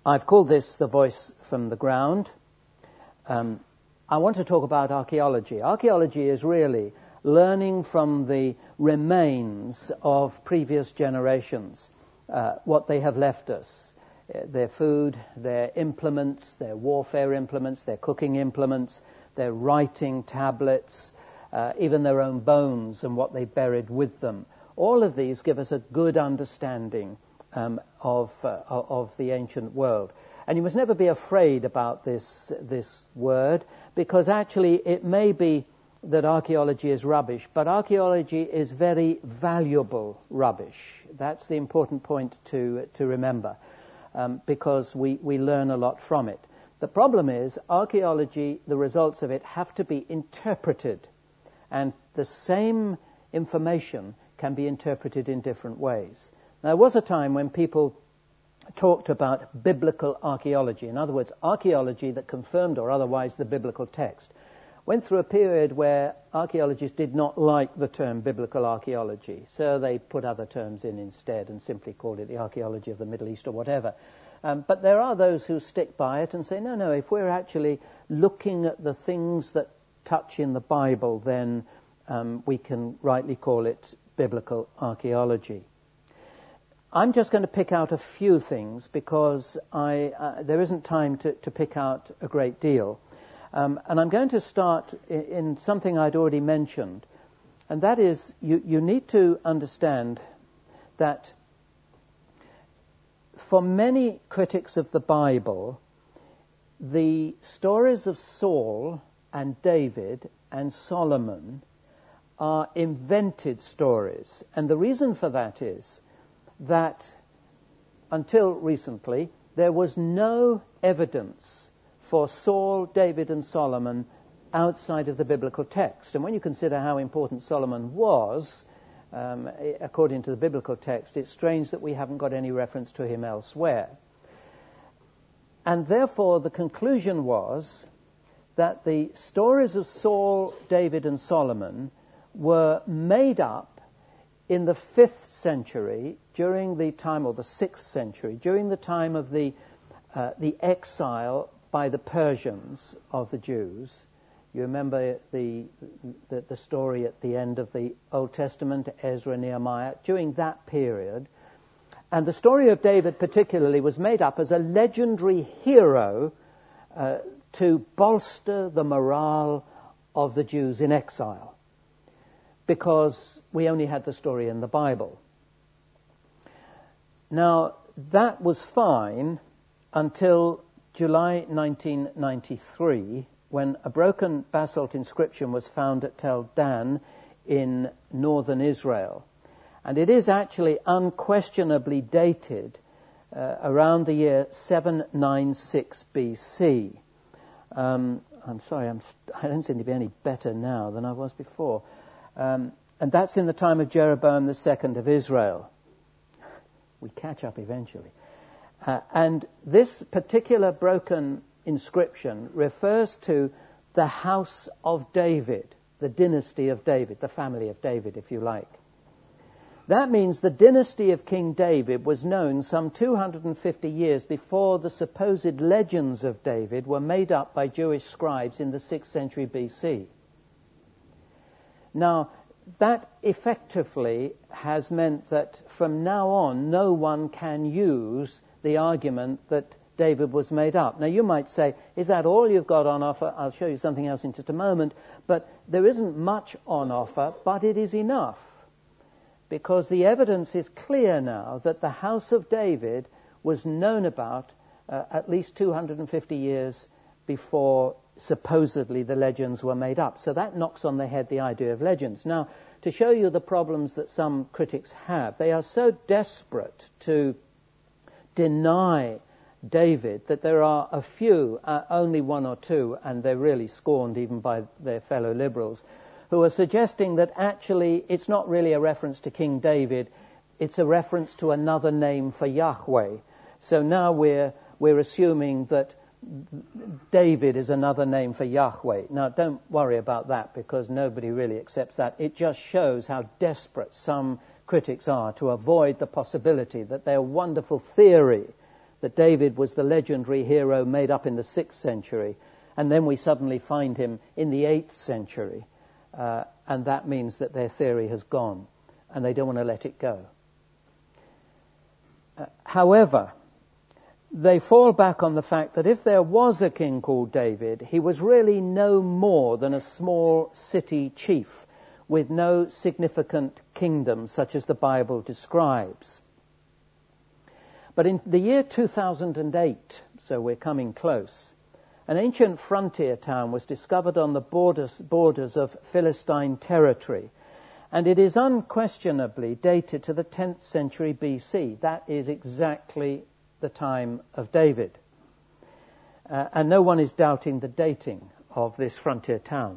I've called this The Voice from the Ground. I want to talk about archaeology. Archaeology is really learning from the remains of previous generations, what they have left us, their food, their implements, their warfare implements, their cooking implements, their writing tablets, even their own bones and what they buried with them. All of these give us a good understanding of the ancient world. And you must never be afraid about this word, because actually it may be that archaeology is rubbish, but archaeology is very valuable rubbish. That's the important point to remember, because we learn a lot from it. The problem is archaeology, the results of it have to be interpreted, and the same information can be interpreted in different ways. Now, there was a time when people talked about biblical archaeology. In other words, archaeology that confirmed or otherwise the biblical text. Went through a period where archaeologists did not like the term biblical archaeology, so they put other terms in instead and simply called it the archaeology of the Middle East or whatever. But there are those who stick by it and say, no, if we're actually looking at the things that touch in the Bible, then we can rightly call it biblical archaeology. I'm just going to pick out a few things because there isn't time to pick out a great deal. And I'm going to start in something I'd already mentioned, and that is you need to understand that for many critics of the Bible, the stories of Saul and David and Solomon are invented stories. And the reason for that is that until recently, there was no evidence for Saul, David, and Solomon outside of the biblical text. And when you consider how important Solomon was, according to the biblical text, it's strange that we haven't got any reference to him elsewhere. And therefore, the conclusion was that the stories of Saul, David, and Solomon were made up in the 5th century, during the time, or the 6th century, during the time of the exile by the Persians of the Jews. You remember the story at the end of the Old Testament, Ezra, Nehemiah, during that period. And the story of David particularly was made up as a legendary hero to bolster the morale of the Jews in exile, because we only had the story in the Bible. Now, that was fine until July 1993, when a broken basalt inscription was found at Tel Dan in northern Israel. And it is actually unquestionably dated around the year 796 BC. I'm sorry, I don't seem to be any better now than I was before. And that's in the time of Jeroboam II of Israel. We catch up eventually. And this particular broken inscription refers to the house of David, the dynasty of David, the family of David, if you like. That means the dynasty of King David was known some 250 years before the supposed legends of David were made up by Jewish scribes in the 6th century BC. Now, that effectively has meant that from now on, no one can use the argument that David was made up. Now, you might say, is that all you've got on offer? I'll show you something else in just a moment. But there isn't much on offer, but it is enough, because the evidence is clear now that the house of David was known about at least 250 years before supposedly the legends were made up. So that knocks on the head the idea of legends. Now, to show you the problems that some critics have, they are so desperate to deny David that there are a few, only one or two, and they're really scorned even by their fellow liberals, who are suggesting that actually it's not really a reference to King David, it's a reference to another name for Yahweh. So now we're assuming that David is another name for Yahweh. Now, don't worry about that, because nobody really accepts that. It just shows how desperate some critics are to avoid the possibility that their wonderful theory that David was the legendary hero made up in the 6th century, and then we suddenly find him in the 8th century, and that means that their theory has gone, and they don't want to let it go. However, they fall back on the fact that if there was a king called David, he was really no more than a small city chief with no significant kingdom such as the Bible describes. But in the year 2008, so we're coming close, an ancient frontier town was discovered on the borders of Philistine territory, and it is unquestionably dated to the 10th century BC. That is exactly the time of David. And no one is doubting the dating of this frontier town.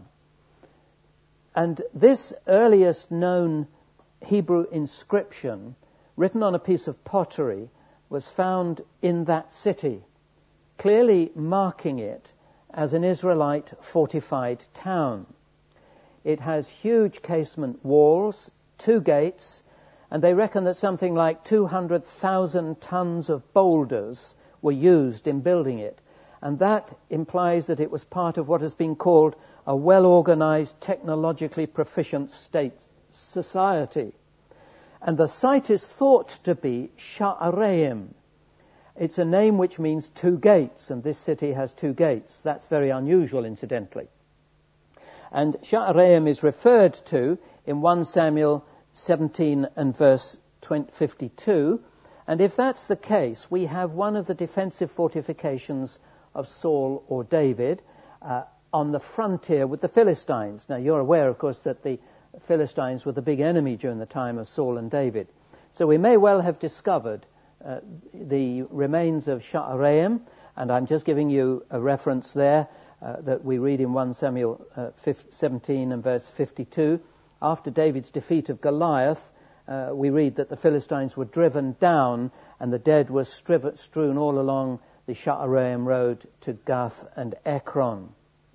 And this earliest known Hebrew inscription, written on a piece of pottery, was found in that city, clearly marking it as an Israelite fortified town. It has huge casement walls, 2 gates, and they reckon that something like 200,000 tons of boulders were used in building it. And that implies that it was part of what has been called a well-organized, technologically proficient state society. And the site is thought to be Sha'araim. It's a name which means 2 gates, and this city has 2 gates. That's very unusual, incidentally. And Sha'araim is referred to in 1 Samuel 17 and verse 52. And if that's the case, we have one of the defensive fortifications of Saul or David on the frontier with the Philistines. Now, you're aware, of course, that the Philistines were the big enemy during the time of Saul and David. So we may well have discovered the remains of Sha'araim, and I'm just giving you a reference there that we read in 1 Samuel 17 and verse 52. After David's defeat of Goliath, we read that the Philistines were driven down and the dead were strewn all along the Sha'araim road to Gath and Ekron.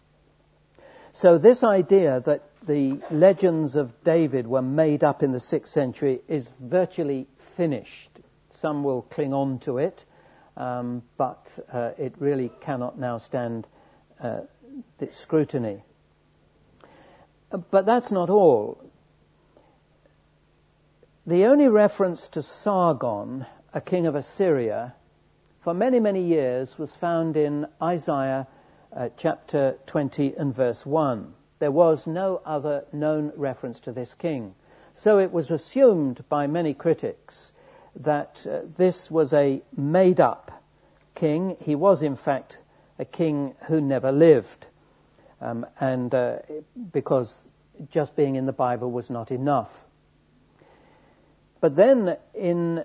So this idea that the legends of David were made up in the 6th century is virtually finished. Some will cling on to it, but it really cannot now stand the scrutiny. But that's not all. The only reference to Sargon, a king of Assyria, for many, many years was found in Isaiah chapter 20 and verse 1. There was no other known reference to this king. So it was assumed by many critics that this was a made-up king. He was, in fact, a king who never lived. Because just being in the Bible was not enough. But then in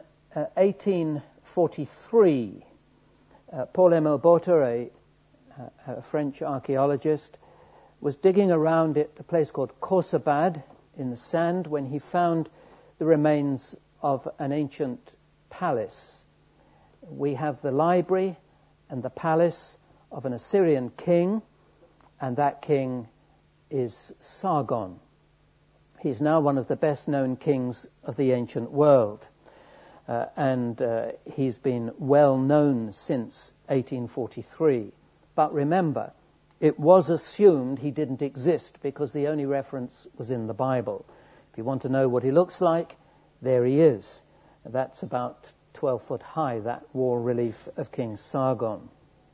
1843, Paul-Émile Botter, a French archaeologist, was digging around at a place called Khorsabad in the sand when he found the remains of an ancient palace. We have the library and the palace of an Assyrian king, and that king is Sargon. He's now one of the best-known kings of the ancient world, and he's been well known since 1843. But remember, it was assumed he didn't exist because the only reference was in the Bible. If you want to know what he looks like, there he is. That's about 12 foot high, that wall relief of King Sargon.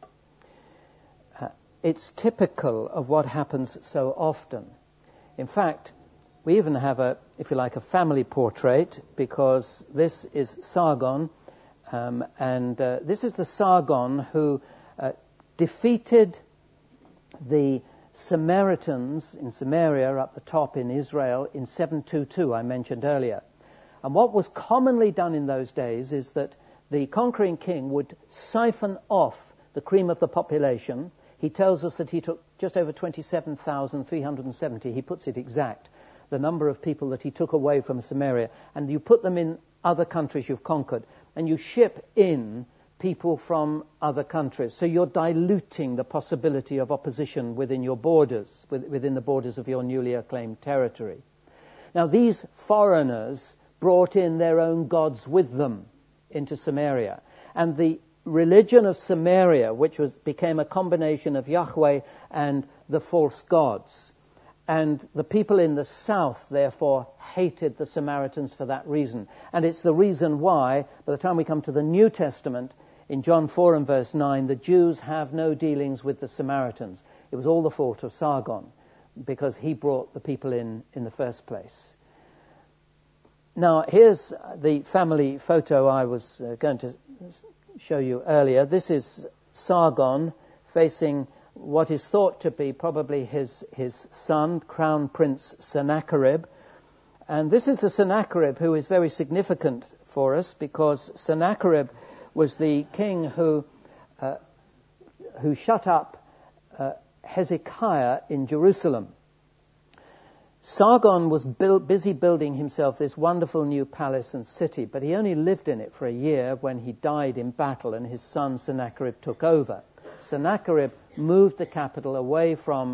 It's typical of what happens so often. In fact, we even have a family portrait, because this is Sargon, and this is the Sargon who defeated the Samaritans in Samaria up the top in Israel in 722, I mentioned earlier. And what was commonly done in those days is that the conquering king would siphon off the cream of the population. He tells us that he took just over 27,370, he puts it exact, the number of people that he took away from Samaria, and you put them in other countries you've conquered, and you ship in people from other countries. So you're diluting the possibility of opposition within your borders, within the borders of your newly acclaimed territory. Now, these foreigners brought in their own gods with them into Samaria, and the religion of Samaria, which became a combination of Yahweh and the false gods. And the people in the south, therefore, hated the Samaritans for that reason. And it's the reason why, by the time we come to the New Testament, in John 4 and verse 9, the Jews have no dealings with the Samaritans. It was all the fault of Sargon, because he brought the people in the first place. Now, here's the family photo I was going to show you earlier. This is Sargon facing what is thought to be probably his son, Crown Prince Sennacherib. And this is the Sennacherib who is very significant for us, because Sennacherib was the king who shut up Hezekiah in Jerusalem. Sargon was busy building himself this wonderful new palace and city, but he only lived in it for a year when he died in battle and his son Sennacherib took over. Sennacherib moved the capital away from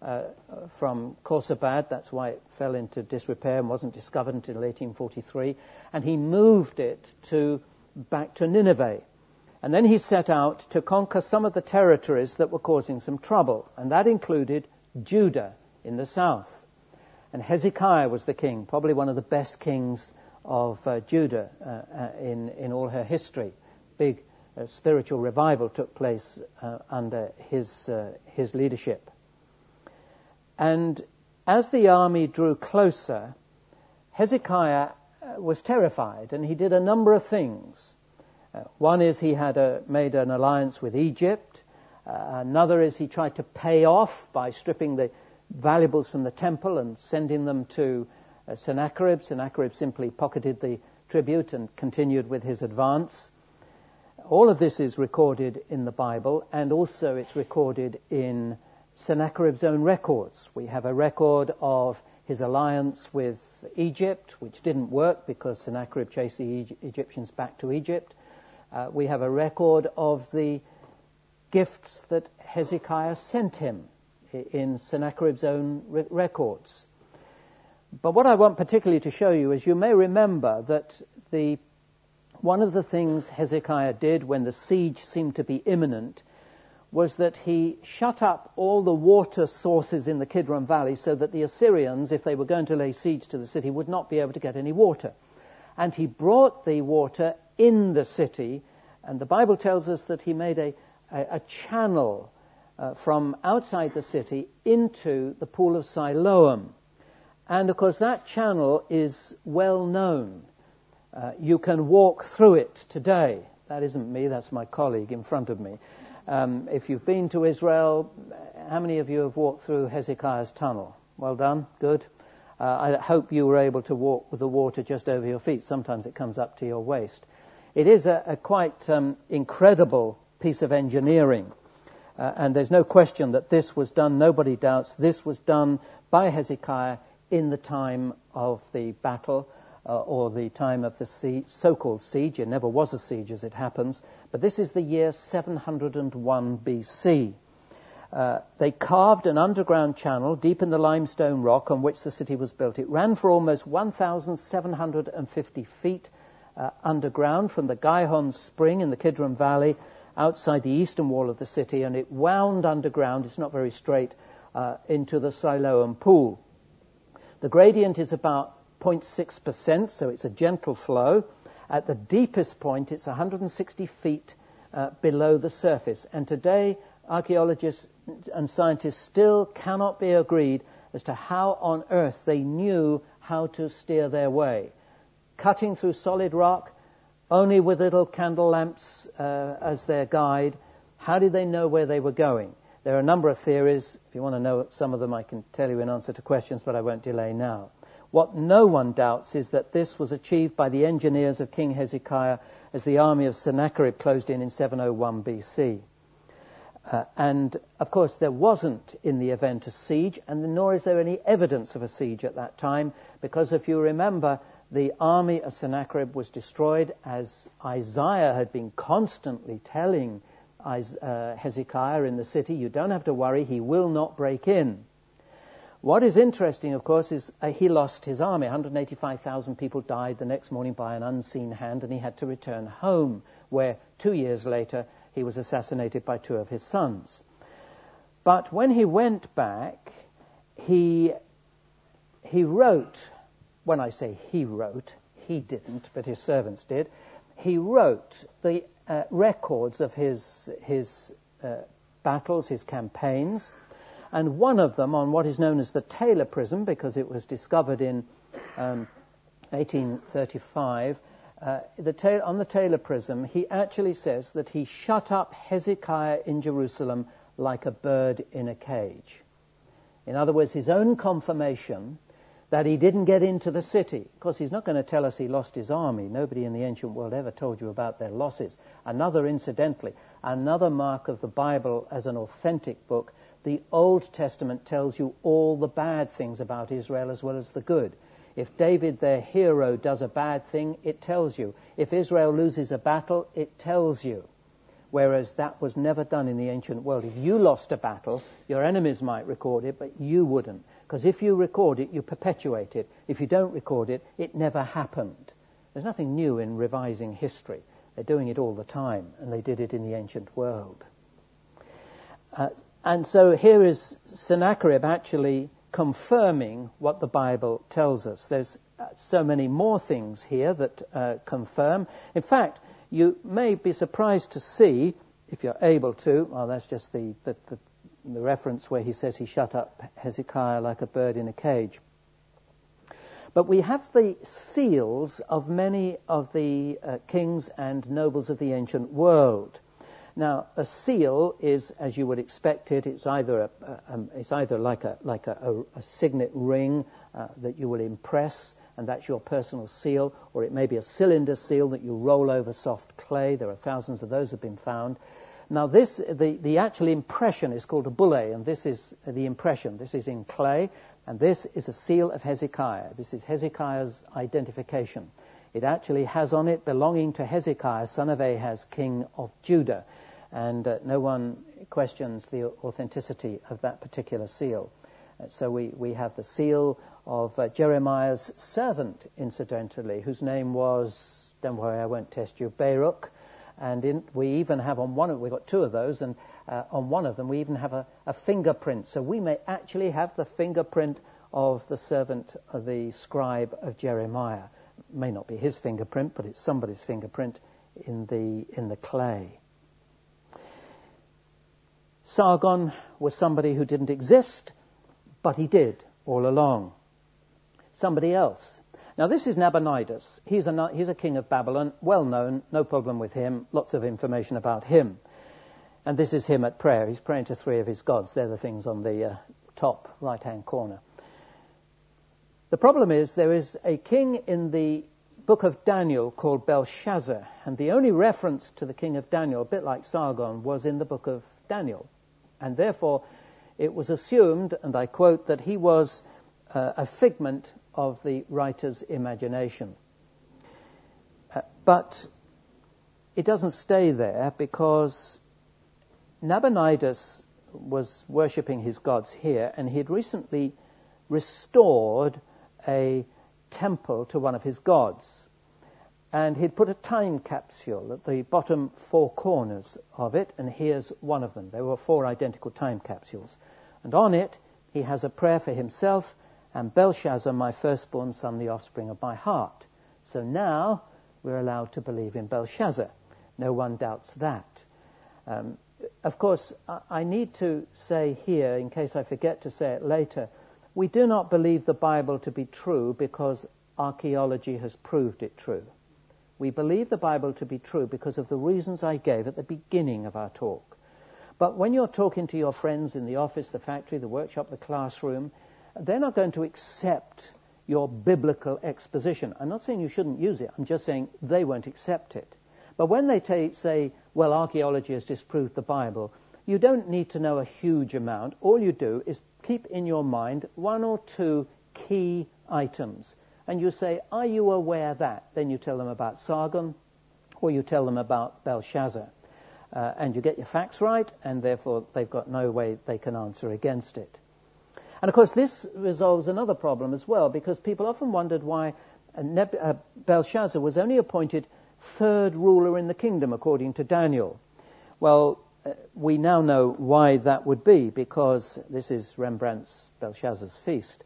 Khorsabad. That's why it fell into disrepair and wasn't discovered until 1843. And he moved it back to Nineveh. And then he set out to conquer some of the territories that were causing some trouble. And that included Judah in the south. And Hezekiah was the king, probably one of the best kings of Judah in all her history. Big spiritual revival took place under his leadership. And as the army drew closer, Hezekiah was terrified, and he did a number of things. One is he had made an alliance with Egypt. Another is he tried to pay off by stripping the valuables from the temple and sending them to Sennacherib. Sennacherib simply pocketed the tribute and continued with his advance. All of this is recorded in the Bible, and also it's recorded in Sennacherib's own records. We have a record of his alliance with Egypt, which didn't work because Sennacherib chased the Egyptians back to Egypt. We have a record of the gifts that Hezekiah sent him in Sennacherib's own records. But what I want particularly to show you is, you may remember that one of the things Hezekiah did when the siege seemed to be imminent was that he shut up all the water sources in the Kidron Valley so that the Assyrians, if they were going to lay siege to the city, would not be able to get any water. And he brought the water in the city, and the Bible tells us that he made a channel from outside the city into the pool of Siloam. And of course that channel is well known. You can walk through it today. That isn't me, that's my colleague in front of me. If you've been to Israel, how many of you have walked through Hezekiah's tunnel? Well done, good. I hope you were able to walk with the water just over your feet. Sometimes it comes up to your waist. It is a quite incredible piece of engineering. And there's no question that this was done, nobody doubts, this was done by Hezekiah in the time of the battle, or the time of the so-called siege. It never was a siege as it happens, but this is the year 701 BC. They carved an underground channel deep in the limestone rock on which the city was built. It ran for almost 1,750 feet underground from the Gihon Spring in the Kidron Valley outside the eastern wall of the city, and it wound underground, it's not very straight, into the Siloam Pool. The gradient is about 0.6%, so it's a gentle flow. At the deepest point, it's 160 feet below the surface. And today, archaeologists and scientists still cannot be agreed as to how on earth they knew how to steer their way. Cutting through solid rock, only with little candle lamps as their guide. How did they know where they were going? There are a number of theories. If you want to know some of them, I can tell you in answer to questions, but I won't delay now. What no one doubts is that this was achieved by the engineers of King Hezekiah as the army of Sennacherib closed in 701 BC. And, of course, there wasn't in the event a siege, and nor is there any evidence of a siege at that time, because if you remember, the army of Sennacherib was destroyed, as Isaiah had been constantly telling Hezekiah in the city, you don't have to worry, he will not break in. What is interesting, of course, is he lost his army. 185,000 people died the next morning by an unseen hand, and he had to return home where 2 years later he was assassinated by 2 of his sons. But when he went back, he wrote, when I say he wrote, he didn't, but his servants did, he wrote the records of his battles, his campaigns, and one of them on what is known as the Taylor Prism, because it was discovered in 1835, on the Taylor Prism, he actually says that he shut up Hezekiah in Jerusalem like a bird in a cage. In other words, his own confirmation that he didn't get into the city. Of course, he's not going to tell us he lost his army. Nobody in the ancient world ever told you about their losses. Incidentally, another mark of the Bible as an authentic book, the Old Testament tells you all the bad things about Israel as well as the good. If David, their hero, does a bad thing, it tells you. If Israel loses a battle, it tells you. Whereas that was never done in the ancient world. If you lost a battle, your enemies might record it, but you wouldn't. Because if you record it, you perpetuate it. If you don't record it, it never happened. There's nothing new in revising history. They're doing it all the time, and they did it in the ancient world. And so here is Sennacherib actually confirming what the Bible tells us. There's so many more things here that confirm. In fact, you may be surprised to see, if you're able to, well, that's just the reference where he says he shut up Hezekiah like a bird in a cage. But we have the seals of many of the kings and nobles of the ancient world. Now, a seal is, as you would expect it, it's either like a signet ring that you will impress, and that's your personal seal, or it may be a cylinder seal that you roll over soft clay. There are thousands of those have been found. Now, the actual impression is called a bulle, and this is the impression. This is in clay, and this is a seal of Hezekiah. This is Hezekiah's identification. It actually has on it belonging to Hezekiah, son of Ahaz, king of Judah. And no one questions the authenticity of that particular seal. So we have the seal of Jeremiah's servant, incidentally, whose name was, don't worry, I won't test you, Baruch. And we even have we've got 2 of those, and on one of them we even have a fingerprint. So we may actually have the fingerprint of the servant of the scribe of Jeremiah. It may not be his fingerprint, but it's somebody's fingerprint in the clay. Sargon was somebody who didn't exist, but he did all along. Somebody else. Now, this is Nabonidus. He's a king of Babylon, well known, no problem with him, lots of information about him. And this is him at prayer. He's praying to 3 of his gods. They're the things on the top right-hand corner. The problem is there is a king in the book of Daniel called Belshazzar, and the only reference to the king of Daniel, a bit like Sargon, was in the book of Daniel. And therefore, it was assumed, and I quote, that he was a figment of the writer's imagination. But it doesn't stay there, because Nabonidus was worshipping his gods here, and he had recently restored a temple to one of his gods. And he'd put a time capsule at the bottom 4 corners of it, and here's one of them. There were 4 identical time capsules. And on it, he has a prayer for himself, and Belshazzar, my firstborn son, the offspring of my heart. So now we're allowed to believe in Belshazzar. No one doubts that. Of course, I need to say here, in case I forget to say it later, we do not believe the Bible to be true because archaeology has proved it true. We believe the Bible to be true because of the reasons I gave at the beginning of our talk. But when you're talking to your friends in the office, the factory, the workshop, the classroom, they're not going to accept your biblical exposition. I'm not saying you shouldn't use it. I'm just saying they won't accept it. But when they say, well, archaeology has disproved the Bible, you don't need to know a huge amount. All you do is keep in your mind 1 or 2 key items. And you say, are you aware that? Then you tell them about Sargon, or you tell them about Belshazzar. And you get your facts right, and therefore they've got no way they can answer against it. And of course this resolves another problem as well, because people often wondered why Belshazzar was only appointed third ruler in the kingdom, according to Daniel. Well, we now know why that would be, because this is Rembrandt's Belshazzar's Feast.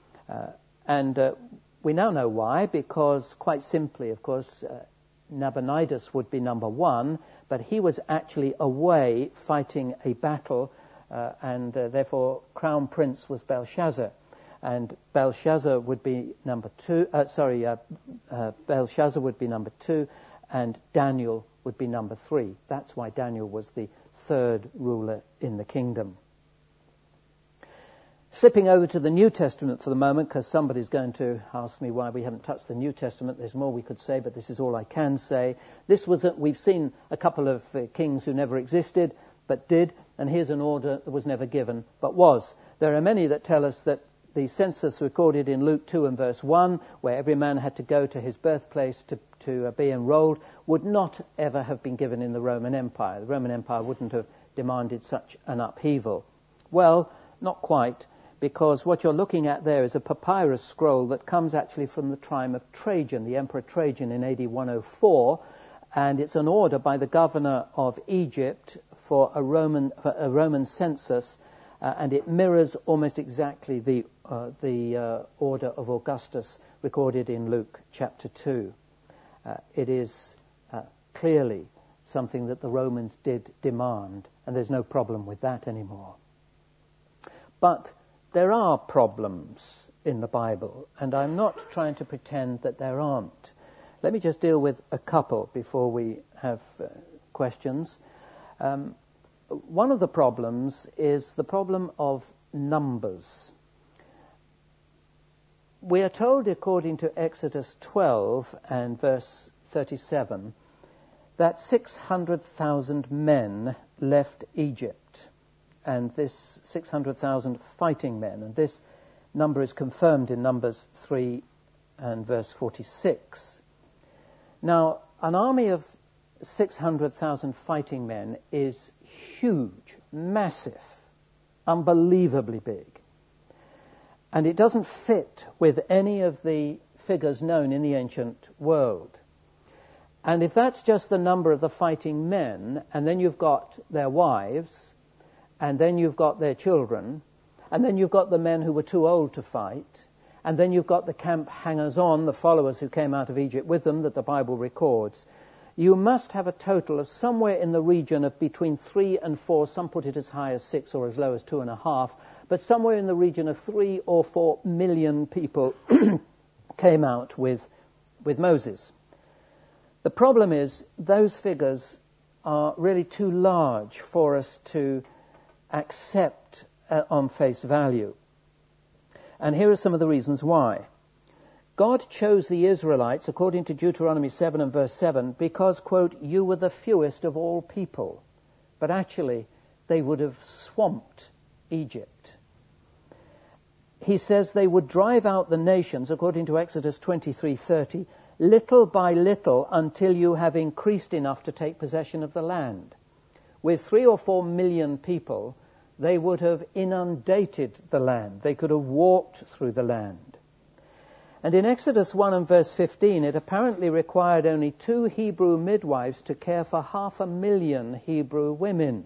We now know why, because quite simply, of course, Nabonidus would be number one, but he was actually away fighting a battle, and therefore Crown Prince was Belshazzar. And Belshazzar would be number two, Belshazzar would be number two, and Daniel would be number three. That's why Daniel was the third ruler in the kingdom. Slipping over to the New Testament for the moment, because somebody's going to ask me why we haven't touched the New Testament. There's more we could say, but this is all I can say. We've seen a couple of kings who never existed, but did, and here's an order that was never given, but was. There are many that tell us that the census recorded in Luke 2 and verse 1, where every man had to go to his birthplace to be enrolled, would not ever have been given in the Roman Empire. The Roman Empire wouldn't have demanded such an upheaval. Well, not quite, because what you're looking at there is a papyrus scroll that comes actually from the time of Trajan, the Emperor Trajan in AD 104, and it's an order by the governor of Egypt for a Roman census, and it mirrors almost exactly the order of Augustus recorded in Luke chapter 2. It is clearly something that the Romans did demand, and there's no problem with that anymore. But there are problems in the Bible, and I'm not trying to pretend that there aren't. Let me just deal with a couple before we have questions. One of the problems is the problem of numbers. We are told, according to Exodus 12 and verse 37, that 600,000 men left Egypt, and this 600,000 fighting men, and this number is confirmed in Numbers 3 and verse 46. Now, an army of 600,000 fighting men is huge, massive, unbelievably big. And it doesn't fit with any of the figures known in the ancient world. And if that's just the number of the fighting men, and then you've got their wives, and then you've got their children, and then you've got the men who were too old to fight, and then you've got the camp hangers-on, the followers who came out of Egypt with them that the Bible records, you must have a total of somewhere in the region of between 3 and 4, some put it as high as 6 or as low as 2.5, but somewhere in the region of 3 or 4 million people came out with Moses. The problem is those figures are really too large for us to accept on face value. And here are some of the reasons why. God chose the Israelites, according to Deuteronomy 7 and verse 7, because, quote, you were the fewest of all people. But actually, they would have swamped Egypt. He says they would drive out the nations, according to Exodus 23:30, little by little until you have increased enough to take possession of the land. With 3 or 4 million people, they would have inundated the land. They could have walked through the land. And in Exodus 1 and verse 15, it apparently required only 2 Hebrew midwives to care for 500,000 Hebrew women.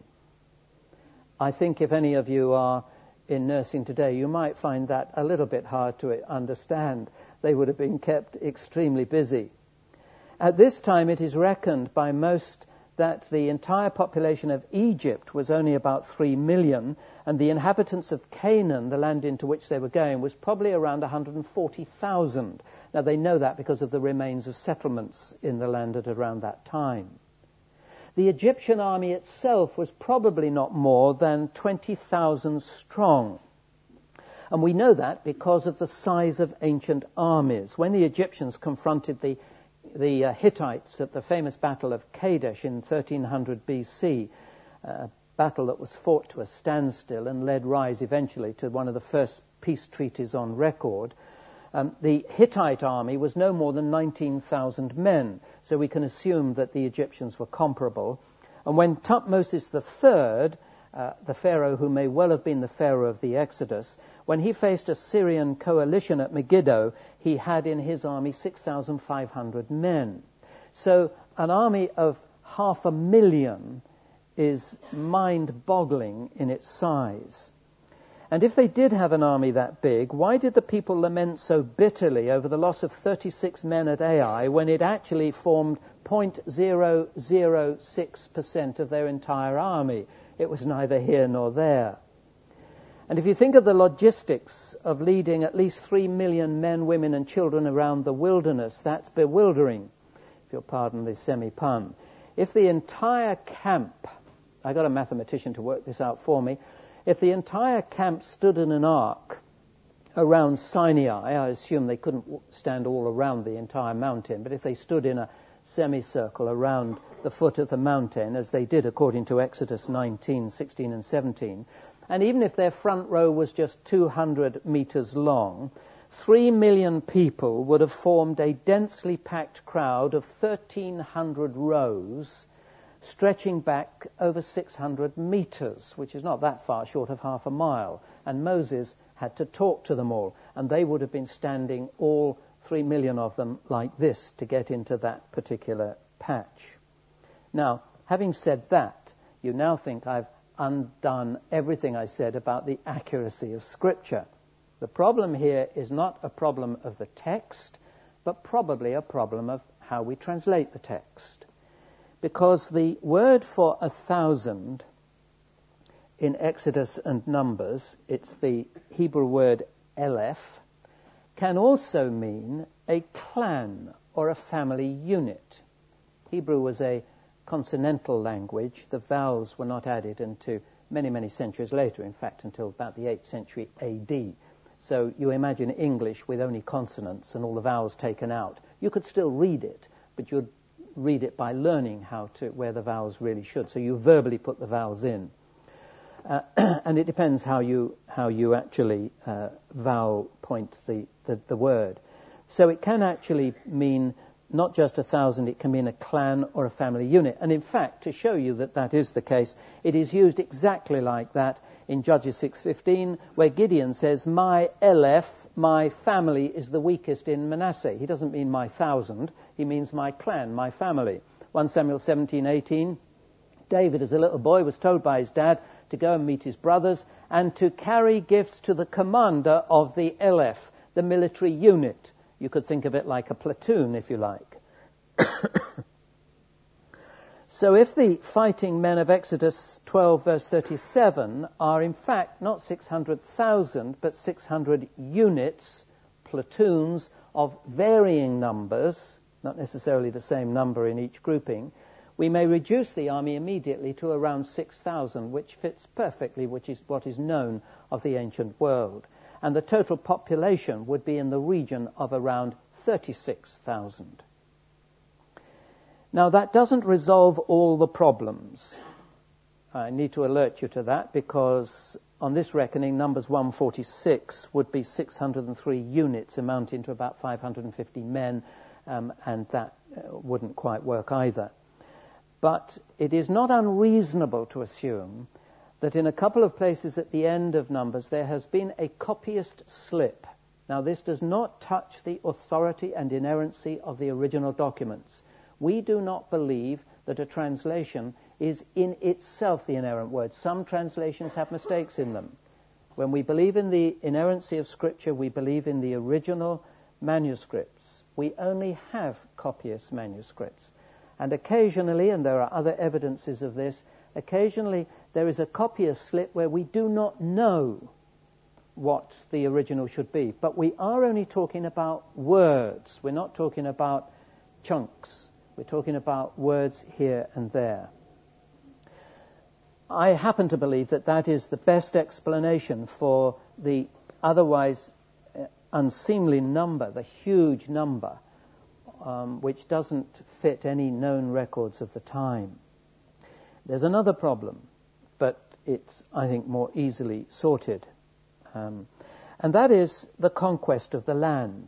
I think if any of you are in nursing today, you might find that a little bit hard to understand. They would have been kept extremely busy. At this time, it is reckoned by most that the entire population of Egypt was only about 3 million, and the inhabitants of Canaan, the land into which they were going, was probably around 140,000. Now, they know that because of the remains of settlements in the land at around that time. The Egyptian army itself was probably not more than 20,000 strong. And we know that because of the size of ancient armies. When the Egyptians confronted the Hittites at the famous Battle of Kadesh in 1300 BC, a battle that was fought to a standstill and led rise eventually to one of the first peace treaties on record, the Hittite army was no more than 19,000 men, so we can assume that the Egyptians were comparable. And when Thutmose III, the pharaoh who may well have been the pharaoh of the Exodus, when he faced a Syrian coalition at Megiddo, he had in his army 6,500 men. So an army of 500,000 is mind-boggling in its size. And if they did have an army that big, why did the people lament so bitterly over the loss of 36 men at Ai when it actually formed 0.006% of their entire army? It was neither here nor there. And if you think of the logistics of leading at least 3 million men, women and children around the wilderness, that's bewildering, if you'll pardon the semi-pun. If the entire camp, I got a mathematician to work this out for me, if the entire camp stood in an arc around Sinai, I assume they couldn't stand all around the entire mountain, but if they stood in a semicircle around the foot of the mountain, as they did according to Exodus 19, 16 and 17, and even if their front row was just 200 meters long, 3 million people would have formed a densely packed crowd of 1,300 rows stretching back over 600 meters, which is not that far short of half a mile. And Moses had to talk to them all, and they would have been standing, all 3 million of them, like this to get into that particular patch. Now, having said that, you now think I've undone everything I said about the accuracy of Scripture. The problem here is not a problem of the text, but probably a problem of how we translate the text. Because the word for 1,000 in Exodus and Numbers, it's the Hebrew word elef, can also mean a clan or a family unit. Hebrew was a consonantal language. The vowels were not added until many, many centuries later, in fact, until about the 8th century AD. So you imagine English with only consonants and all the vowels taken out. You could still read it, but you'd read it by learning where the vowels really should. So you verbally put the vowels in. And it depends how you actually vowel point the word. So it can actually mean not just 1,000, it can mean a clan or a family unit. And in fact, to show you that that is the case, it is used exactly like that in Judges 6:15, where Gideon says, "My elef, my family, is the weakest in Manasseh." He doesn't mean my 1,000, he means my clan, my family. 1 Samuel 17:18, David, as a little boy, was told by his dad to go and meet his brothers and to carry gifts to the commander of the elef, the military unit. You could think of it like a platoon, if you like. So if the fighting men of Exodus 12, verse 37, are in fact not 600,000, but 600 units, platoons of varying numbers, not necessarily the same number in each grouping, we may reduce the army immediately to around 6,000, which fits perfectly, which is what is known of the ancient world. And the total population would be in the region of around 36,000. Now, that doesn't resolve all the problems. I need to alert you to that because on this reckoning, Numbers 146 would be 603 units amounting to about 550 men, and that wouldn't quite work either. But it is not unreasonable to assume that in a couple of places at the end of Numbers there has been a copyist slip. Now, this does not touch the authority and inerrancy of the original documents. We do not believe that a translation is in itself the inerrant word. Some translations have mistakes in them. When we believe in the inerrancy of Scripture, we believe in the original manuscripts. We only have copyist manuscripts. And occasionally, and there are other evidences of this, occasionally there is a copyist slip where we do not know what the original should be. But we are only talking about words. We're not talking about chunks. We're talking about words here and there. I happen to believe that that is the best explanation for the otherwise unseemly number, the huge number, which doesn't fit any known records of the time. There's another problem, but it's, I think, more easily sorted. And that is the conquest of the land.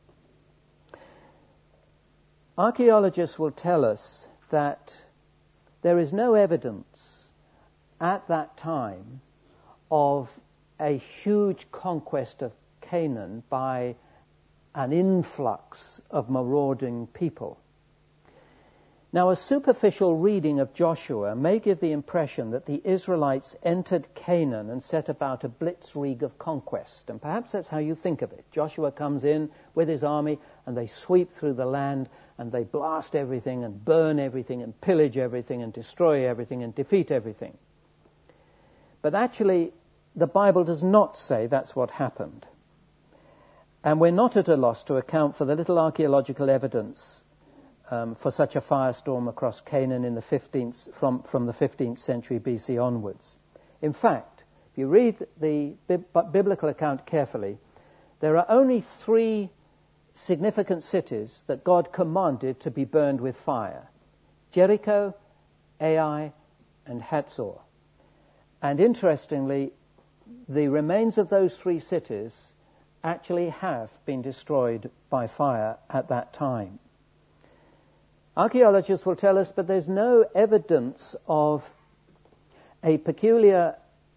Archaeologists will tell us that there is no evidence at that time of a huge conquest of Canaan by an influx of marauding people. Now, a superficial reading of Joshua may give the impression that the Israelites entered Canaan and set about a blitzkrieg of conquest, and perhaps that's how you think of it. Joshua comes in with his army, and they sweep through the land, and they blast everything, and burn everything, and pillage everything, and destroy everything, and defeat everything. But actually, the Bible does not say that's what happened. And we're not at a loss to account for the little archaeological evidence for such a firestorm across Canaan in the 15th, from the 15th century BC onwards. In fact, if you read the biblical account carefully, there are only 3 significant cities that God commanded to be burned with fire: Jericho, Ai, and Hatzor. And interestingly, the remains of those 3 cities actually have been destroyed by fire at that time. Archaeologists will tell us, but there's no evidence of a peculiar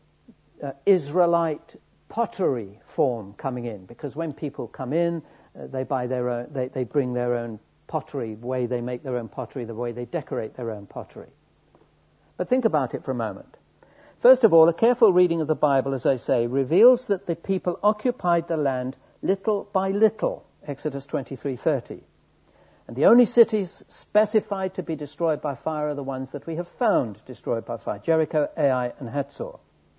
Israelite pottery form coming in, because when people come in, they buy their own, they bring their own pottery, the way they make their own pottery, the way they decorate their own pottery. But think about it for a moment. First of all, a careful reading of the Bible, as I say, reveals that the people occupied the land little by little, Exodus 23:30. And the only cities specified to be destroyed by fire are the ones that we have found destroyed by fire: Jericho, Ai, and Hatzor.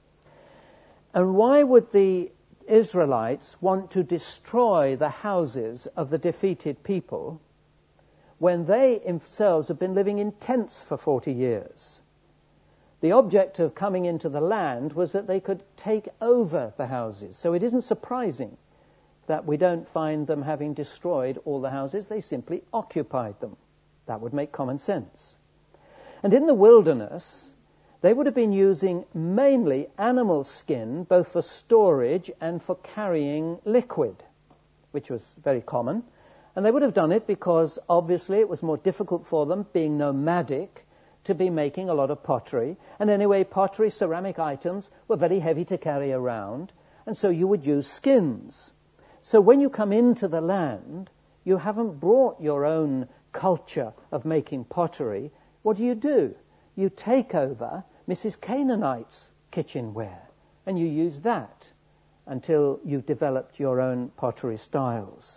And why would the Israelites want to destroy the houses of the defeated people when they themselves have been living in tents for 40 years? The object of coming into the land was that they could take over the houses. So it isn't surprising that we don't find them having destroyed all the houses. They simply occupied them. That would make common sense. And in the wilderness, they would have been using mainly animal skin, both for storage and for carrying liquid, which was very common. And they would have done it because, obviously, it was more difficult for them, being nomadic, to be making a lot of pottery. And anyway, pottery, ceramic items, were very heavy to carry around, and so you would use skins. So when you come into the land, you haven't brought your own culture of making pottery. What do? You take over Mrs. Canaanite's kitchenware, and you use that until you've developed your own pottery styles.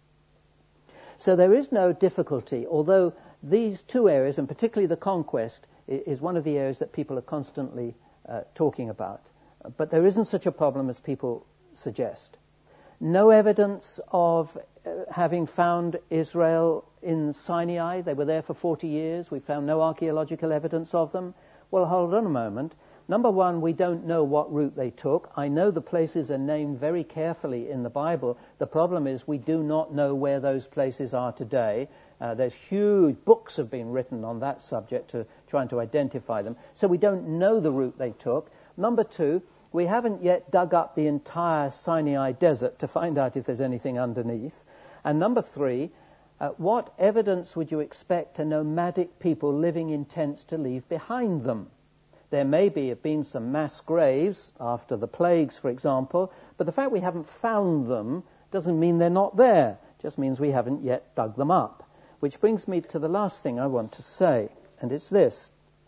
So there is no difficulty, although these 2 areas, and particularly the conquest, is one of the areas that people are constantly talking about. But there isn't such a problem as people suggest. No evidence of having found Israel in Sinai. They were there for 40 years. We found no archaeological evidence of them. Well, hold on a moment. Number one, we don't know what route they took. I know the places are named very carefully in the Bible. The problem is we do not know where those places are today. There's huge books have been written on that subject to trying to identify them. So we don't know the route they took. Number 2, we haven't yet dug up the entire Sinai desert to find out if there's anything underneath. And number 3, what evidence would you expect a nomadic people living in tents to leave behind them? There may have been some mass graves after the plagues, for example, but the fact we haven't found them doesn't mean they're not there. It just means we haven't yet dug them up. Which brings me to the last thing I want to say, and it's this.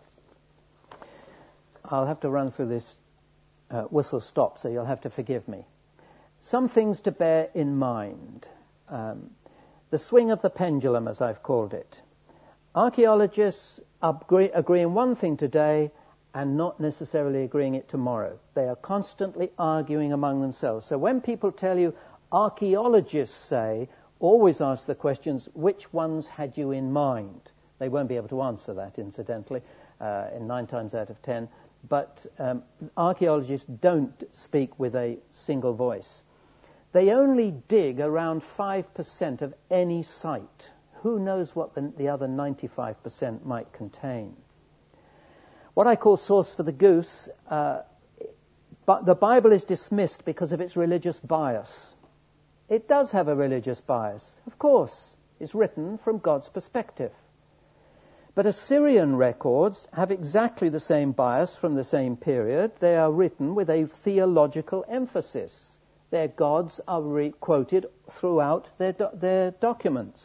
I'll have to run through this whistle stop, so you'll have to forgive me. Some things to bear in mind. The swing of the pendulum, as I've called it. Archaeologists agree in one thing today and not necessarily agreeing it tomorrow. They are constantly arguing among themselves. So when people tell you archaeologists say, always ask the questions, which ones had you in mind? They won't be able to answer that, incidentally, in 9 times out of 10. But archaeologists don't speak with a single voice. They only dig around 5% of any site. Who knows what the other 95% might contain? What I call sauce for the goose, but the Bible is dismissed because of its religious bias. It does have a religious bias, of course. It's written from God's perspective. But Assyrian records have exactly the same bias from the same period. They are written with a theological emphasis. Their gods are quoted throughout their documents.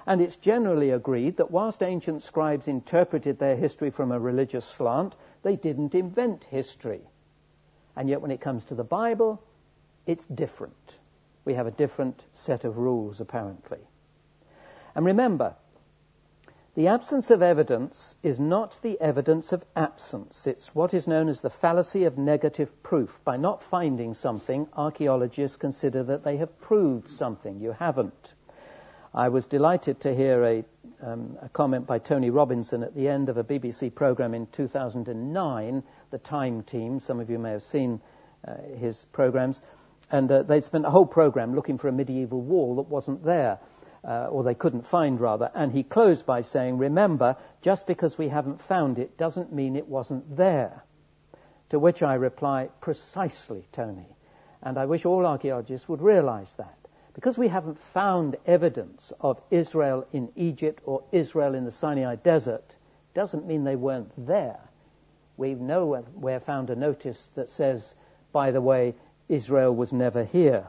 And it's generally agreed that whilst ancient scribes interpreted their history from a religious slant, they didn't invent history. And yet when it comes to the Bible, it's different. We have a different set of rules, apparently. And remember, the absence of evidence is not the evidence of absence. It's what is known as the fallacy of negative proof. By not finding something, archaeologists consider that they have proved something. You haven't. I was delighted to hear a comment by Tony Robinson at the end of a BBC programme in 2009, the Time Team. Some of you may have seen his programmes. And they'd spent a whole programme looking for a medieval wall that wasn't there. Or they couldn't find, rather. And he closed by saying, remember, just because we haven't found it doesn't mean it wasn't there. To which I reply, precisely, Tony. And I wish all archaeologists would realize that. Because we haven't found evidence of Israel in Egypt or Israel in the Sinai desert, doesn't mean they weren't there. We've nowhere found a notice that says, by the way, Israel was never here.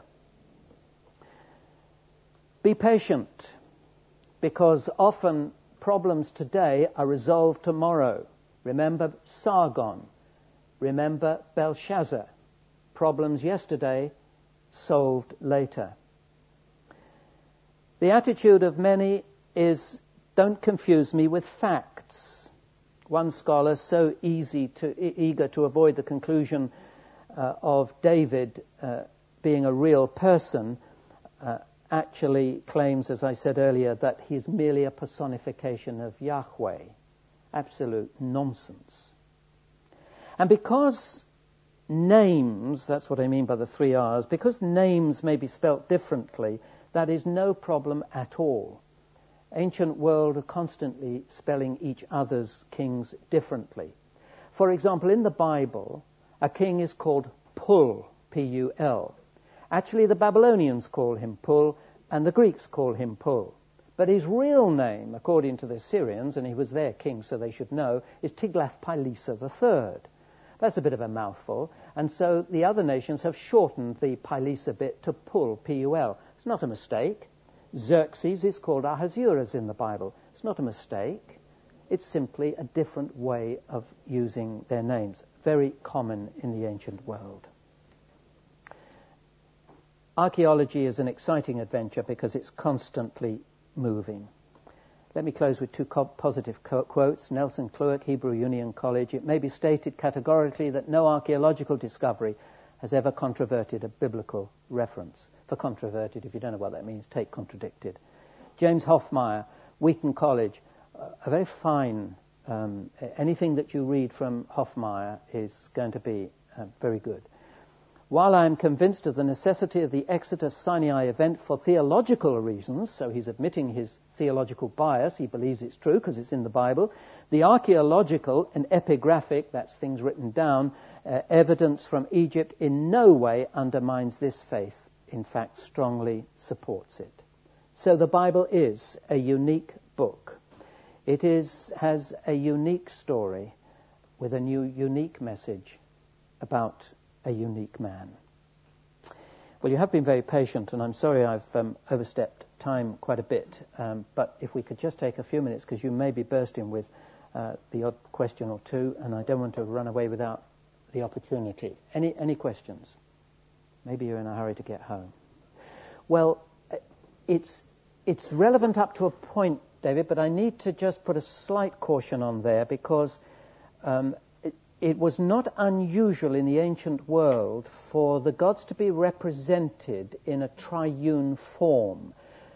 Be patient, because often problems today are resolved tomorrow. Remember Sargon. Remember Belshazzar. Problems yesterday, solved later. The attitude of many is, don't confuse me with facts. One scholar, so eager to avoid the conclusion of David being a real person, actually claims, as I said earlier, that he's merely a personification of Yahweh. Absolute nonsense. And because names, that's what I mean by the 3 R's, because names may be spelt differently, that is no problem at all. Ancient world are constantly spelling each other's kings differently. For example, in the Bible, a king is called Pul, P-U-L. Actually, the Babylonians call him Pul, and the Greeks call him Pul. But his real name, according to the Syrians, and he was their king, so they should know, is Tiglath-Pileser III. That's a bit of a mouthful, and so the other nations have shortened the Pileser bit to Pul, P-U-L. It's not a mistake. Xerxes is called Ahasuerus in the Bible. It's not a mistake. It's simply a different way of using their names, very common in the ancient world. Archaeology is an exciting adventure because it's constantly moving. Let me close with 2 positive quotes. Nelson Kluek, Hebrew Union College. It may be stated categorically that no archaeological discovery has ever controverted a biblical reference. For controverted, if you don't know what that means, take contradicted. James Hoffmeyer, Wheaton College. A very fine, anything that you read from Hoffmeyer is going to be very good. While I am convinced of the necessity of the Exodus Sinai event for theological reasons, so he's admitting his theological bias, he believes it's true because it's in the Bible, the archaeological and epigraphic, that's things written down, evidence from Egypt in no way undermines this faith, in fact strongly supports it. So the Bible is a unique book. It has a unique story with a unique message about a unique man. Well, you have been very patient, and I'm sorry I've overstepped time quite a bit, but if we could just take a few minutes, because you may be bursting with the odd question or two, and I don't want to run away without the opportunity. Any questions? Maybe you're in a hurry to get home. Well, it's relevant up to a point, David, but I need to just put a slight caution on there, because it was not unusual in the ancient world for the gods to be represented in a triune form.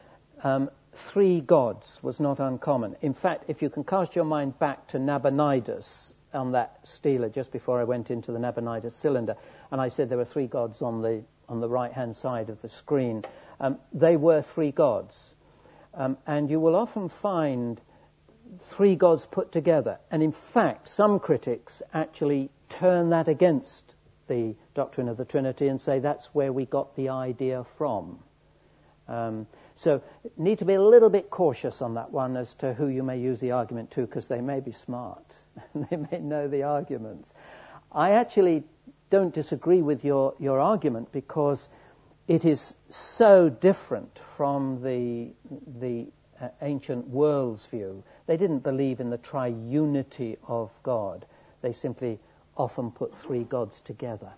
3 gods was not uncommon. In fact, if you can cast your mind back to Nabonidus on that stela just before I went into the Nabonidus cylinder, and I said there were 3 gods on the right-hand side of the screen, they were 3 gods. And you will often find 3 gods put together. And in fact, some critics actually turn that against the doctrine of the Trinity and say that's where we got the idea from. So need to be a little bit cautious on that one as to who you may use the argument to, because they may be smart. They may know the arguments. I actually don't disagree with your argument, because it is so different from the ancient world's view, they didn't believe in the triunity of God. They simply often put three gods together.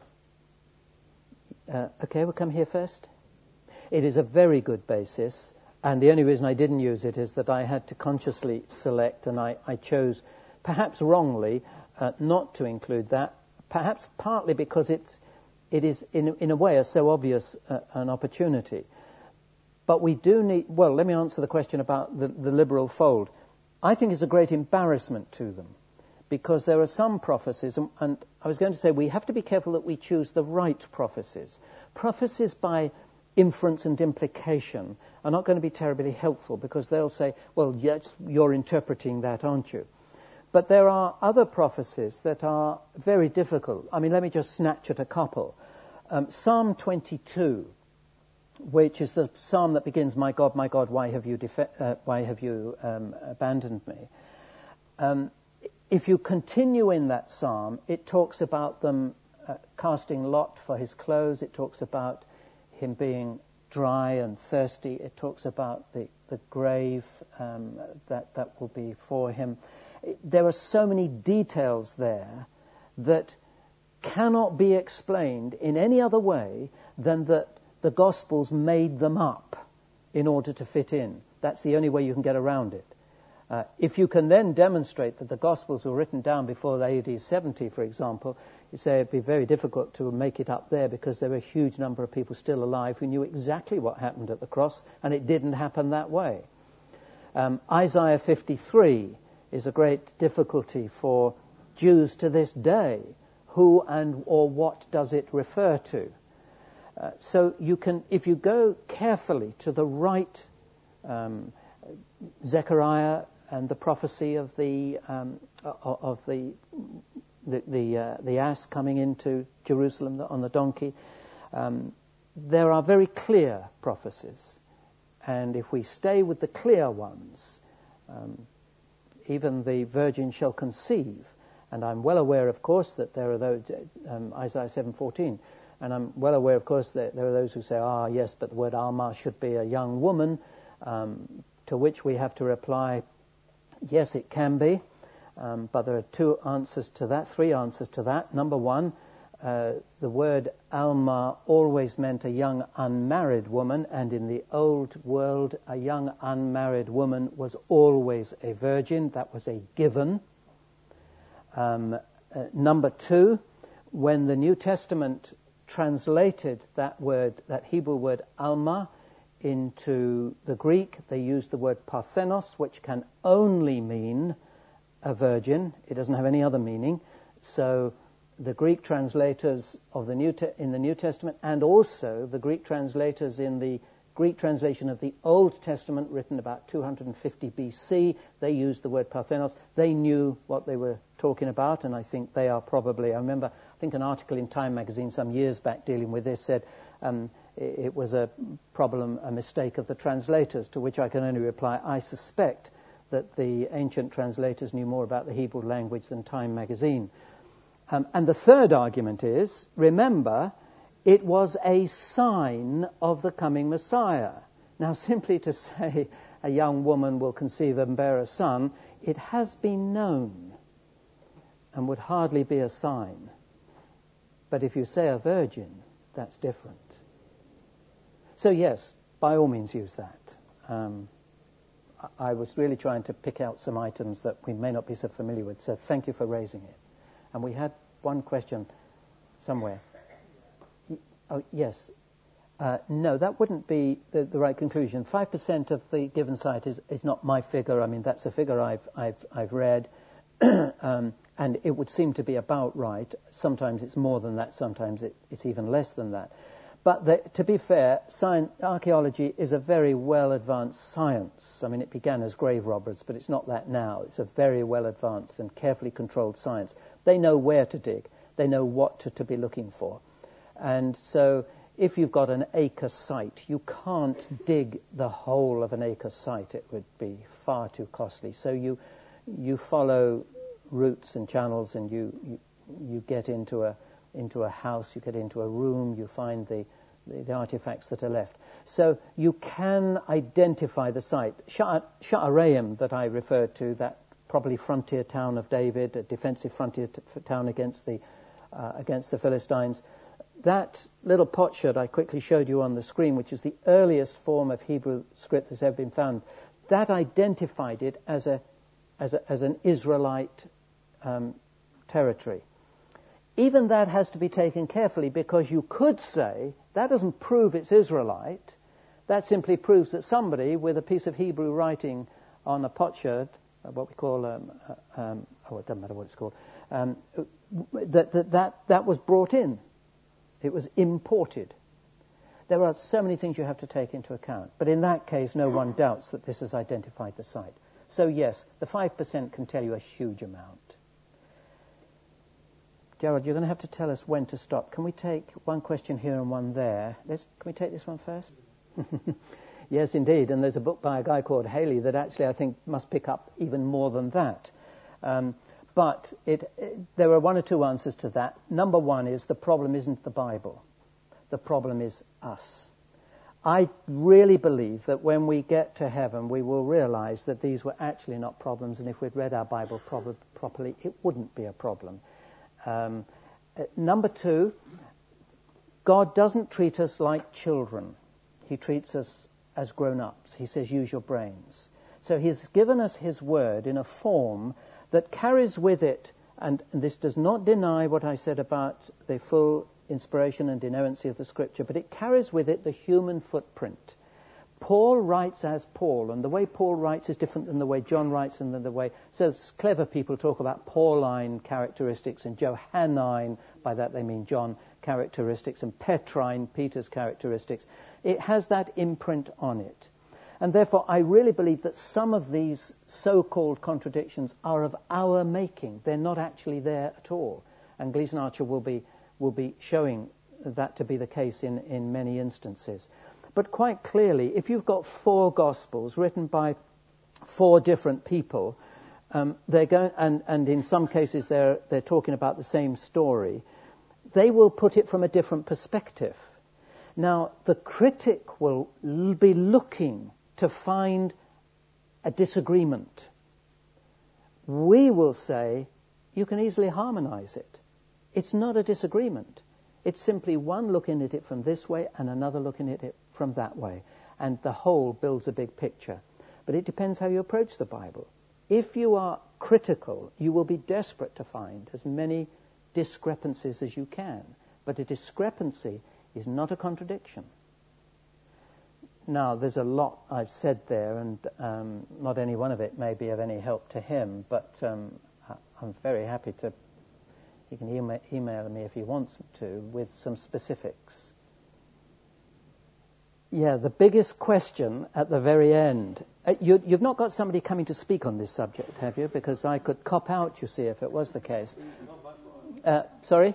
Okay, we'll come here first. It is a very good basis, and the only reason I didn't use it is that I had to consciously select, and I chose, perhaps wrongly, not to include that, perhaps partly because it is, in a way, so obvious an opportunity. But we do need, well, let me answer the question about the liberal fold. I think it's a great embarrassment to them, because there are some prophecies, and I was going to say we have to be careful that we choose the right prophecies. Prophecies by inference and implication are not going to be terribly helpful, because they'll say, well, yes, you're interpreting that, aren't you? But there are other prophecies that are very difficult. I mean, let me just snatch at a couple. Psalm 22, which is the psalm that begins, my God, why have you abandoned me? If you continue in that psalm, it talks about them casting lot for his clothes. It talks about him being dry and thirsty. It talks about the grave that will be for him. There are so many details there that cannot be explained in any other way than that the Gospels made them up in order to fit in. That's the only way you can get around it. If you can then demonstrate that the Gospels were written down before the AD 70, for example, you say it'd be very difficult to make it up there, because there were a huge number of people still alive who knew exactly what happened at the cross, and it didn't happen that way. Isaiah 53 is a great difficulty for Jews to this day. Who and or what does it refer to? So you can, if you go carefully to the right Zechariah and the prophecy of the ass coming into Jerusalem on the donkey, there are very clear prophecies, and if we stay with the clear ones, even the virgin shall conceive. And I'm well aware, of course, that there are those, Isaiah 7:14, and I'm well aware, of course, that there are those who say, yes, but the word Alma should be a young woman, to which we have to reply, yes, it can be, but there are three answers to that. Number one, the word Alma always meant a young unmarried woman, and in the old world, a young unmarried woman was always a virgin. That was a given. Number two, when the New Testament translated that Hebrew word Alma into the Greek, they used the word Parthenos, which can only mean a virgin. It doesn't have any other meaning. So the Greek translators of in the New Testament, and also the Greek translators in the Greek translation of the Old Testament, written about 250 BC, they used the word Parthenos. They knew what they were talking about, and I think they are probably, I think an article in Time magazine some years back dealing with this said it was a mistake of the translators, to which I can only reply, I suspect that the ancient translators knew more about the Hebrew language than Time magazine. And the third argument is, remember, it was a sign of the coming Messiah. Now, simply to say a young woman will conceive and bear a son, it has been known and would hardly be a sign. But if you say a virgin, that's different. So yes, by all means use that. I was really trying to pick out some items that we may not be so familiar with, so thank you for raising it. And we had one question somewhere. Oh, yes. No, that wouldn't be the right conclusion. 5% of the given site is not my figure. I mean, that's a figure I've read, and it would seem to be about right. Sometimes it's more than that. Sometimes it's even less than that. But to be fair, archaeology is a very well-advanced science. I mean, it began as grave robbers, but it's not that now. It's a very well-advanced and carefully controlled science. They know where to dig. They know what to be looking for. And so if you've got an acre site, you can't dig the whole of an acre site. It would be far too costly. So you follow routes and channels, and you get into a house, you get into a room, you find the artifacts that are left. So you can identify the site. Sha'araim that I referred to, that probably frontier town of David, a defensive frontier town against the Philistines, that little potsherd I quickly showed you on the screen, which is the earliest form of Hebrew script that's ever been found, that identified it as an Israelite territory. Even that has to be taken carefully, because you could say that doesn't prove it's Israelite. That simply proves that somebody with a piece of Hebrew writing on a potsherd, what we call, it doesn't matter what it's called, that was brought in. It was imported. There are so many things you have to take into account. But in that case, no one doubts that this has identified the site. So yes, the 5% can tell you a huge amount. Gerald, you're going to have to tell us when to stop. Can we take one question here and one there? Can we take this one first? Yes, indeed. And there's a book by a guy called Haley that actually I think must pick up even more than that. But there are one or two answers to that. Number one is the problem isn't the Bible. The problem is us. I really believe that when we get to heaven, we will realize that these were actually not problems, and if we'd read our Bible properly, it wouldn't be a problem. Number two, God doesn't treat us like children. He treats us as grown-ups. He says, use your brains. So he's given us his word in a form that carries with it, and this does not deny what I said about the full inspiration and inerrancy of the Scripture, but it carries with it the human footprint. Paul writes as Paul, and the way Paul writes is different than the way John writes and than the way... So clever people talk about Pauline characteristics and Johannine, by that they mean John characteristics, and Petrine, Peter's characteristics. It has that imprint on it. And therefore, I really believe that some of these so-called contradictions are of our making. They're not actually there at all. And Gleason Archer will be showing that to be the case in many instances. But quite clearly, if you've got 4 Gospels written by 4 different people, they're going, and in some cases they're talking about the same story, they will put it from a different perspective. Now, the critic will be looking to find a disagreement. We will say, you can easily harmonize it. It's not a disagreement. It's simply one looking at it from this way and another looking at it from that way. And the whole builds a big picture. But it depends how you approach the Bible. If you are critical, you will be desperate to find as many discrepancies as you can. But a discrepancy is not a contradiction. Now, there's a lot I've said there, and not any one of it may be of any help to him, but I'm very happy to... He can email me if he wants to with some specifics. Yeah, the biggest question at the very end. You've not got somebody coming to speak on this subject, have you? Because I could cop out, you see, if it was the case. Sorry?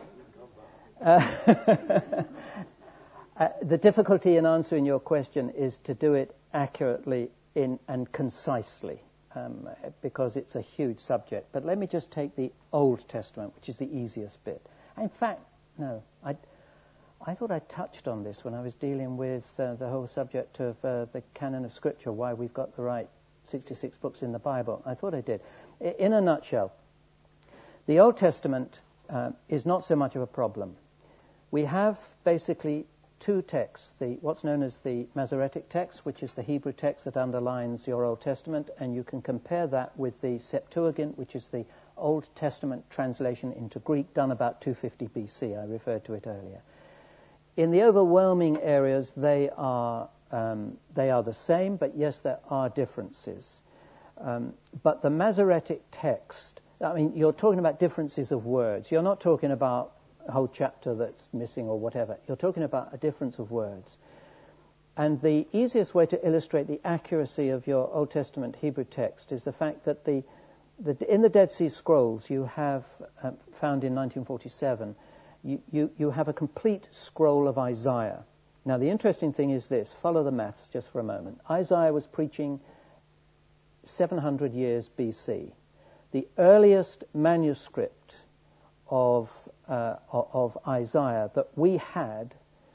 The difficulty in answering your question is to do it accurately and concisely. Because it's a huge subject. But let me just take the Old Testament, which is the easiest bit. In fact, no, I thought I touched on this when I was dealing with the whole subject of the canon of Scripture, why we've got the right 66 books in the Bible. I thought I did. In a nutshell, the Old Testament is not so much of a problem. We have basically 2 texts, what's known as the Masoretic text, which is the Hebrew text that underlines your Old Testament, and you can compare that with the Septuagint, which is the Old Testament translation into Greek, done about 250 BC. I referred to it earlier. In the overwhelming areas, they are the same, but yes, there are differences. But the Masoretic text, I mean, you're talking about differences of words. You're not talking about a whole chapter that's missing or whatever. You're talking about a difference of words. And the easiest way to illustrate the accuracy of your Old Testament Hebrew text is the fact that in the Dead Sea Scrolls you have, found in 1947, you have a complete scroll of Isaiah. Now the interesting thing is this, follow the maths just for a moment. Isaiah was preaching 700 years BC. The earliest manuscript of Isaiah that we had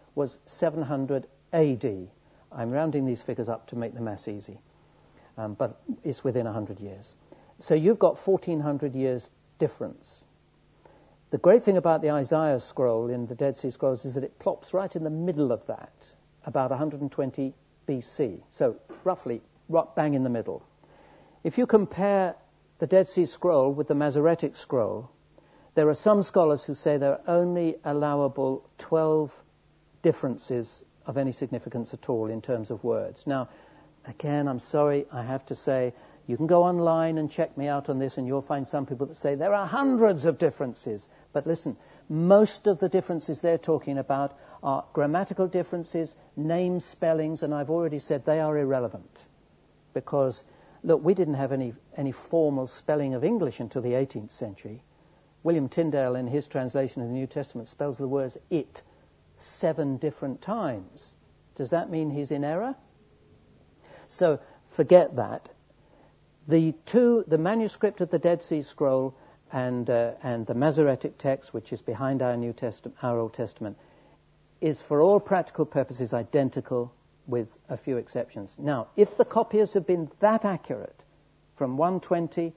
was 700 AD. I'm rounding these figures up to make the maths easy, but it's within 100 years. So you've got 1,400 years difference. The great thing about the Isaiah scroll in the Dead Sea Scrolls is that it plops right in the middle of that, about 120 BC, so roughly right bang in the middle. If you compare the Dead Sea Scroll with the Masoretic Scroll, there are some scholars who say there are only allowable 12 differences of any significance at all in terms of words. Now, again, I'm sorry, I have to say, you can go online and check me out on this, and you'll find some people that say there are hundreds of differences. But listen, most of the differences they're talking about are grammatical differences, name spellings, and I've already said they are irrelevant. Because, look, we didn't have any formal spelling of English until the 18th century. William Tyndale, in his translation of the New Testament, spells the words it 7 different times. Does that mean he's in error? So forget that. The manuscript of the Dead Sea Scroll and the Masoretic text, which is behind our Old Testament, is for all practical purposes identical with a few exceptions. Now, if the copiers have been that accurate from 120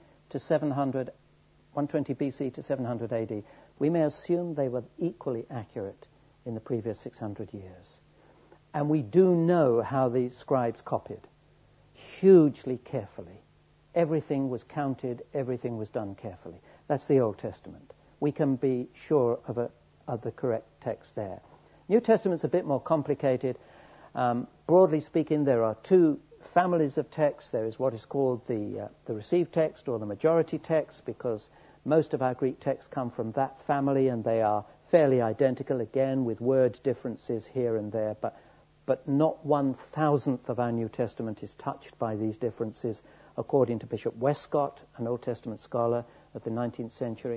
BC to 700 AD, we may assume they were equally accurate in the previous 600 years. And we do know how the scribes copied, hugely carefully. Everything was counted, everything was done carefully. That's the Old Testament. We can be sure of the correct text there. New Testament's a bit more complicated. Broadly speaking, there are 2 families of text. There is what is called the received text or the majority text, because most of our Greek texts come from that family, and they are fairly identical, again, with word differences here and there, but not 1,000th of our New Testament is touched by these differences, according to Bishop Westcott, an Old Testament scholar of the 19th century.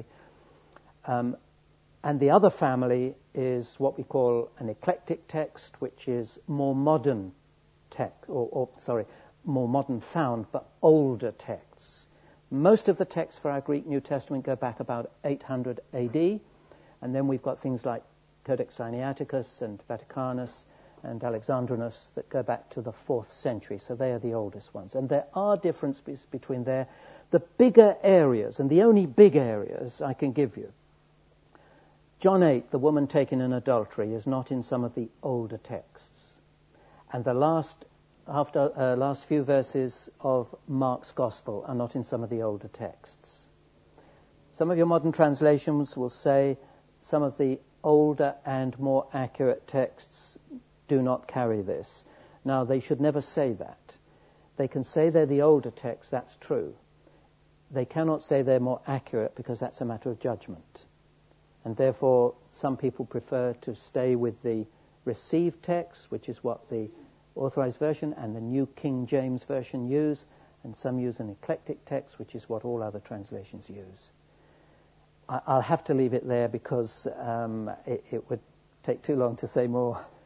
And the other family is what we call an eclectic text, which is more modern text, more modern found, but older texts. Most of the texts for our Greek New Testament go back about 800 AD, and then we've got things like Codex Sinaiticus and Vaticanus and Alexandrinus that go back to the 4th century, so they are the oldest ones. And there are differences between there. The bigger areas, and the only big areas I can give you, John 8, the woman taken in adultery, is not in some of the older texts. And the last few verses of Mark's Gospel are not in some of the older texts. Some of your modern translations will say some of the older and more accurate texts do not carry this. Now, they should never say that. They can say they're the older text, that's true. They cannot say they're more accurate, because that's a matter of judgment. And therefore, some people prefer to stay with the received text, which is what the Authorized Version and the New King James Version use, and some use an eclectic text, which is what all other translations use. I'll have to leave it there, because it would take too long to say more.